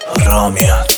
را میاد.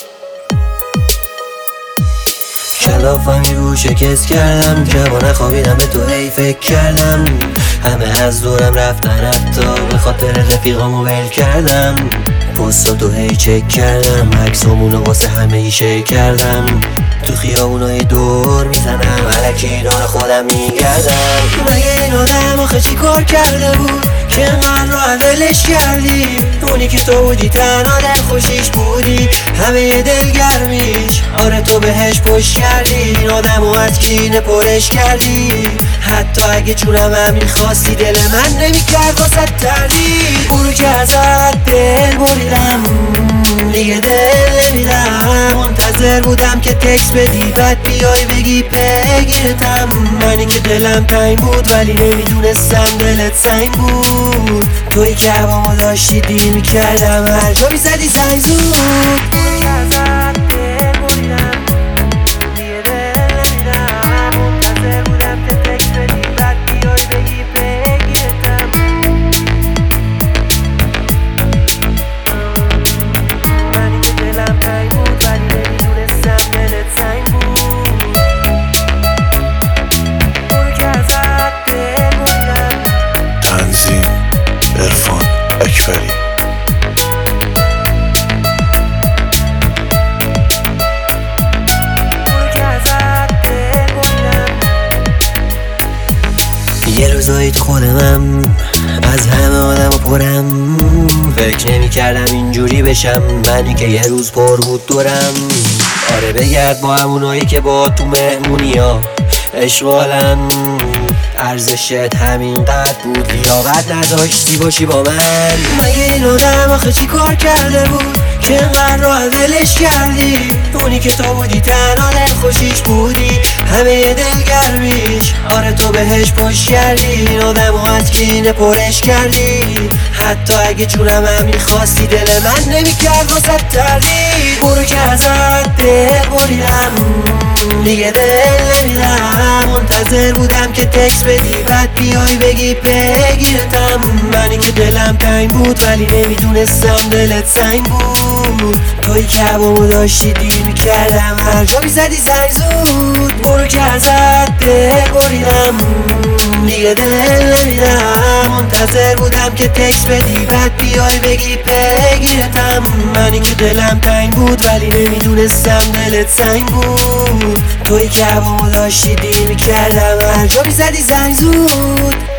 کلافمی رو شکست کردم، شبا نخوابیدم به تو هی فکر کردم. همه از دورم رفتن، حتی به خاطر رفیقامو ول کردم. پستم تو هی چک کردم، عکسامونو واسه همه ای شیر کردم. تو خیابونای دور میزنم، الکی دور خودم میگردم. مگه این آدم آخه چی کار کرده بود که من رو ولش کردی؟ اونی که تو بودی تنها دل خوشیش بودی، همه دلگرمیش. آره تو بهش پشت کردی، این آدمو از کینه پرش کردی. حتی اگه جونم هم میخواستی دل من نمیکرد واسه تردید. اونو که ازت دل بریدم، دیگه دل نمیدم. منتظر بودم که تکس بدی بعد بیای بگی بگیرتم. منی که دلم تنگ بود ولی نمیدونستم دلت سنگ بود. توی که هوامو داشتی دیر میکردم، هر جا میزدی زنگ زود. تنظیم عرفان اکبری. یه روزایی تو خودمم از همه آدم پرم، فکر نمی کردم اینجوری بشم. منی که یه روز پر بود دورم. آره بگرد با همونایی که با تو مهمونی ها اشغالن. ارزشت همینقدر بود، لیاقت نداشتی باشی با من. مگه این آدم آخه چی کار کرده بود که اینقدر رو ولش کردی؟ اونی که تو بودی تنها دل خوشیش بودی، همه دلگرمیش. آره تو بهش پشت کردی، این آدمو از کینه پرش کردی. حتی اگه جونم هم میخواستی دل من نمیکرد واسه تردید. برو که ازت دل بریدم، دیگه دل نمیدم. منتظر بودم که تکس بدی بعد بیای بگی بگیرتم. منی که دلم تنگ بود ولی نمیدونستم دلت سنگ بود. توی که هوامو داشتی دیر میکردم، هر جا میزدی زنگ زود. برو که ازت دل بریدم، دیگه دل نمیدم. منتظر بودم که تکس بدی بعد بیای بگی بگیرتم. منی که دلم تنگ بود ولی نمیدونستم دلت سنگ بود. توی که هوامو داشتی دیر میکردم، هر جا میزدی زنگ زود.